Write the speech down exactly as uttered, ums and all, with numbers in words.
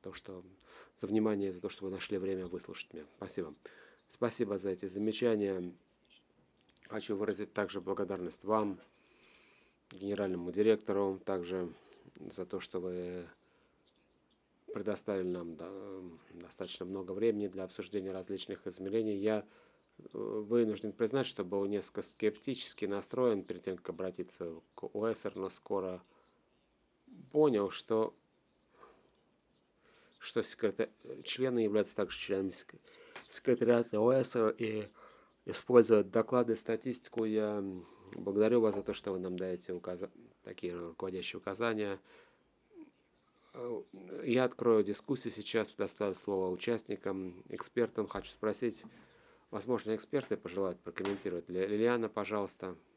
то, что за внимание, за то, что вы нашли время выслушать меня. Спасибо. Спасибо за эти замечания. Хочу выразить также благодарность вам, генеральному директору, также за то, что вы предоставили нам да, достаточно много времени для обсуждения различных измерений. Я э, вынужден признать, что был несколько скептически настроен перед тем, как обратиться к ОЭСР, но скоро понял, что, что секретарь... члены являются также членами сек- секретариата ОЭСР и используют доклады, статистику. Я благодарю вас за то, что вы нам даете указ... такие руководящие указания. Э, Я открою дискуссию сейчас, предоставлю слово участникам, экспертам. Хочу спросить, возможно, эксперты пожелают прокомментировать. Ли- Лилиана, пожалуйста.